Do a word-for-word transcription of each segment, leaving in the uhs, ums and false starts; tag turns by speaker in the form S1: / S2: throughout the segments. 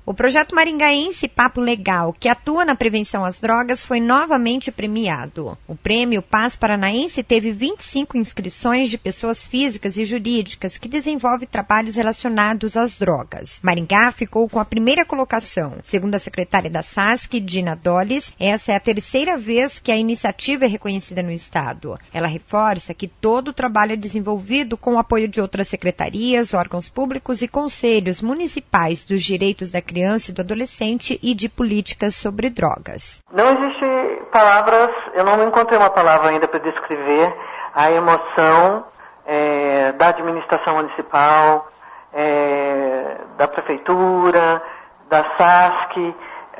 S1: O projeto maringaense Papo Legal, que atua na prevenção às drogas, foi novamente premiado. O prêmio Paz Paranaense teve vinte e cinco inscrições de pessoas físicas e jurídicas que desenvolvem trabalhos relacionados às drogas. Maringá ficou com a primeira colocação. Segundo a secretária da S A S C, Dina Dolles, essa é a terceira vez que a iniciativa é reconhecida no estado. Ela reforça que todo o trabalho é desenvolvido com o apoio de outras secretarias, órgãos públicos e conselhos municipais dos direitos da criança e do adolescente e de políticas sobre drogas.
S2: Não existe palavras, eu não encontrei uma palavra ainda para descrever a emoção é, da administração municipal, é, da prefeitura, da S A S C,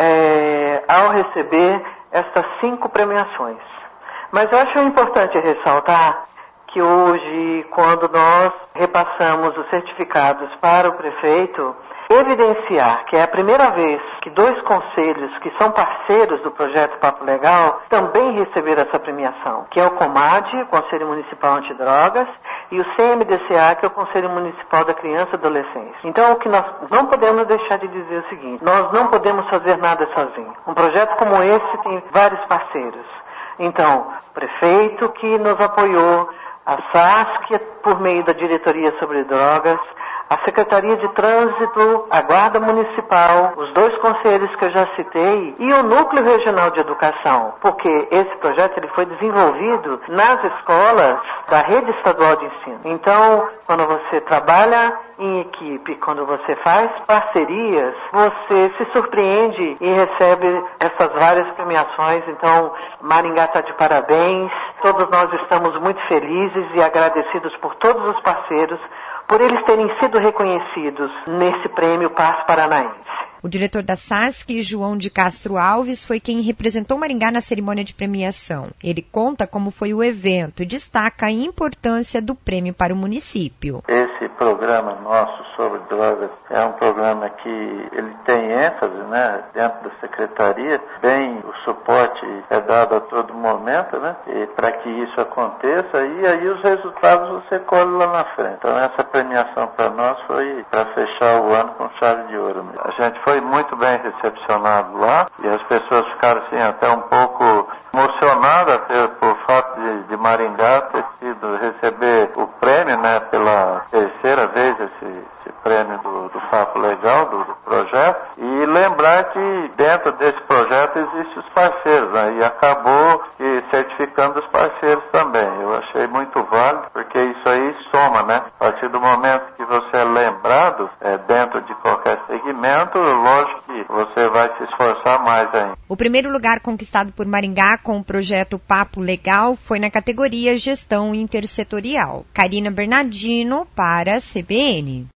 S2: é, ao receber estas cinco premiações. Mas eu acho importante ressaltar que hoje, quando nós repassamos os certificados para o prefeito, evidenciar que é a primeira vez que dois conselhos que são parceiros do projeto Papo Legal também receberam essa premiação, que é o COMAD, o Conselho Municipal Antidrogas, e o C M D C A, que é o Conselho Municipal da Criança e Adolescência. Então, o que nós não podemos deixar de dizer é o seguinte: nós não podemos fazer nada sozinhos. Um projeto como esse tem vários parceiros. Então, o prefeito que nos apoiou, a S A S C por meio da Diretoria sobre Drogas, a Secretaria de Trânsito, a Guarda Municipal, os dois conselhos que eu já citei e o Núcleo Regional de Educação, porque esse projeto ele foi desenvolvido nas escolas da Rede Estadual de Ensino. Então, quando você trabalha em equipe, quando você faz parcerias, você se surpreende e recebe essas várias premiações. Então, Maringá está de parabéns, todos nós estamos muito felizes e agradecidos por todos os parceiros, por eles terem sido reconhecidos nesse prêmio Paz Paranaense.
S1: O diretor da S A S C, João de Castro Alves, foi quem representou Maringá na cerimônia de premiação. Ele conta como foi o evento e destaca a importância do prêmio para o município.
S3: Esse programa nosso sobre drogas é um programa que ele tem ênfase, né, dentro da secretaria. Bem, o suporte é dado a todo momento, né, para que isso aconteça, e aí os resultados você colhe lá na frente. Então essa premiação para nós foi para fechar o ano com chave de ouro mesmo. A gente foi muito bem recepcionado lá e as pessoas ficaram assim até um pouco emocionadas por fato de, de Maringá ter sido receber o prêmio, né, pela terceira vez esse, esse prêmio do, do Papo Legal, do, do projeto, e lembrar que dentro desse projeto existem os parceiros, né, e acabou e certificando os parceiros também. Eu achei muito válido, porque isso aí soma, né? A partir do momento que você é lembrado é, dentro de qualquer segmento, lógico que você vai se esforçar mais ainda.
S1: O primeiro lugar conquistado por Maringá com o projeto Papo Legal foi na categoria Gestão Intersetorial. Karina Bernardino para a C B N.